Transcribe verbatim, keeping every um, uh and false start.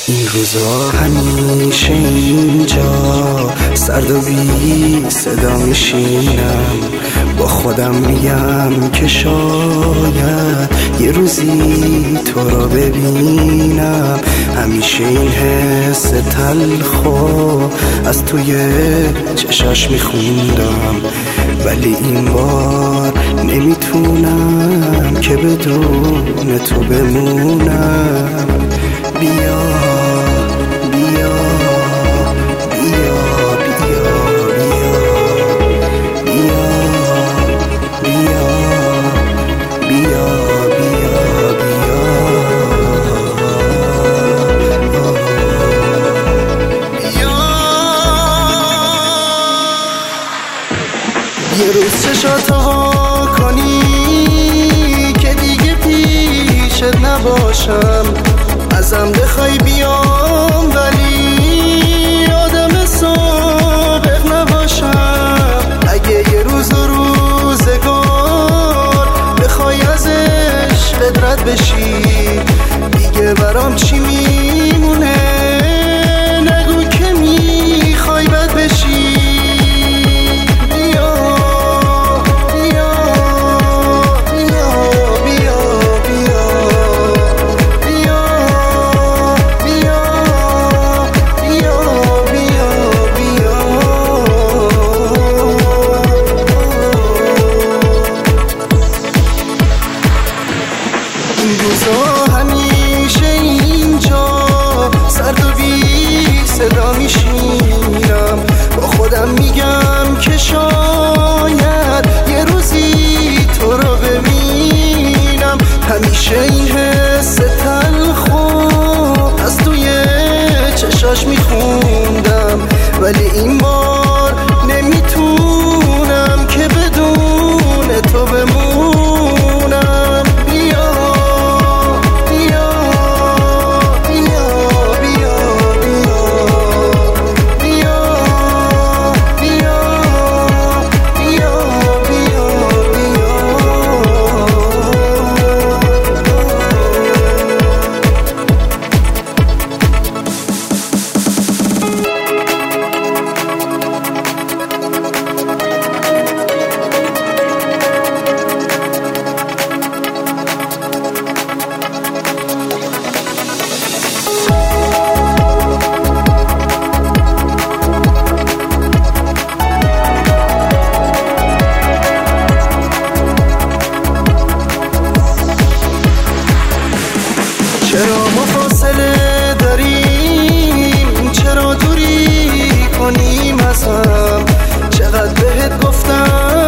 این روزا همیشه اینجا سرد و بی صدا میشینم، با خودم میگم که شاید یه روزی تو رو ببینم. همیشه این حس تلخو از توی چشاش میخوندم، ولی این بار نمیتونم که بدون تو بمونم. بیا بیا بیا بیا بیا بیا بیا بیا بیا بیا یه روز چشاتو وا کنی که دیگه پیشت نباشم، ازم بخوای بیام ولی آدم سابق نباشم. اگه یه روز و روزگار بخوای از عشقت رد بشی، دیگه برام چی میمونه؟ نگو که میخوای بد بشی. همیشه اینجا سرد و بی صدا میشینم، با خودم میگم که شاید یه روزی تو رو ببینم. همیشه این حس تلخو از توی چشاش میخوندم، ولی این بار نمیتونم که بدون تو بمونم. چرا ما فاصله داریم؟ چرا دوری کنیم از هم؟ چقدر بهت گفتم